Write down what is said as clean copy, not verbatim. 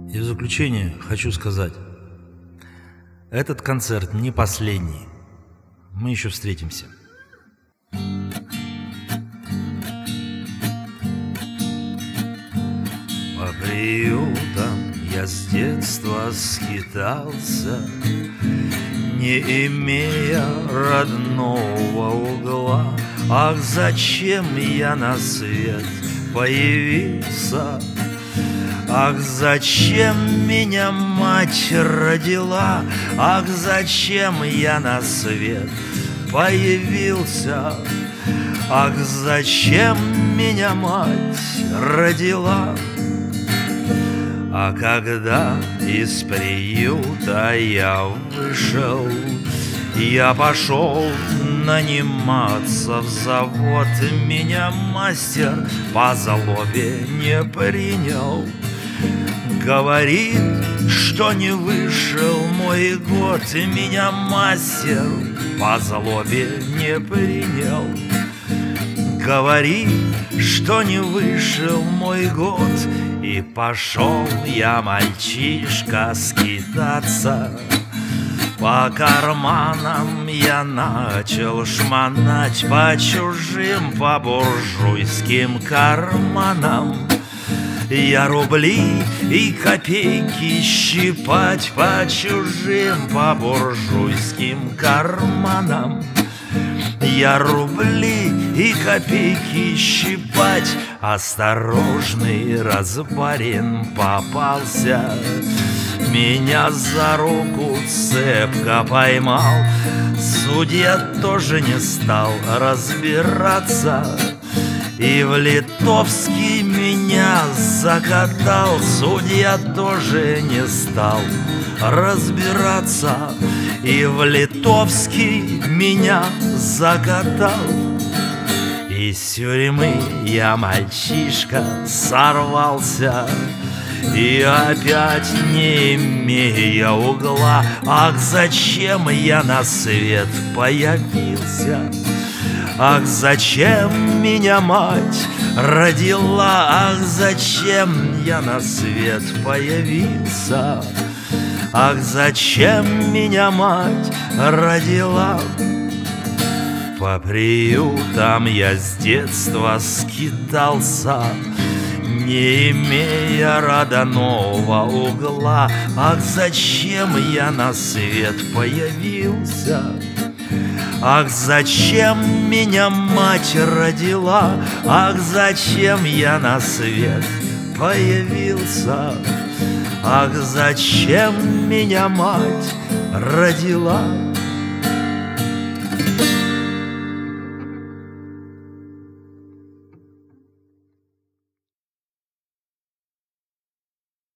И в заключение хочу сказать, этот концерт не последний. Мы еще встретимся. По приютам я с детства скитался, не имея родного угла. Ах, зачем я на свет появился? Ах, зачем меня мать родила? Ах, зачем я на свет появился? Ах, зачем меня мать родила? А когда из приюта я вышел, я пошел наниматься в завод. Меня мастер по злобе не принял. Говорит, что не вышел мой год. Меня мастер по злобе не принял. Говорит, что не вышел мой год. И пошел я, мальчишка, скитаться. По карманам я начал шмонать, по чужим, по буржуйским карманам. Я рубли и копейки щипать, по чужим, по буржуйским карманам. Я рубли и копейки щипать. Осторожный разбарин попался, меня за руку цепко поймал. Судья тоже не стал разбираться и в литовский меня закатал. Судья тоже не стал разбираться и в литовский меня закатал. Из тюрьмы я, мальчишка, сорвался, и опять не имея угла. Ах, зачем я на свет появился? Ах, зачем меня мать родила? Ах, зачем я на свет появился? Ах, зачем меня мать родила? По приютам я с детства скитался, не имея родного угла. Ах, зачем я на свет появился? Ах, зачем меня мать родила? Ах, зачем я на свет появился? Ах, зачем меня мать родила?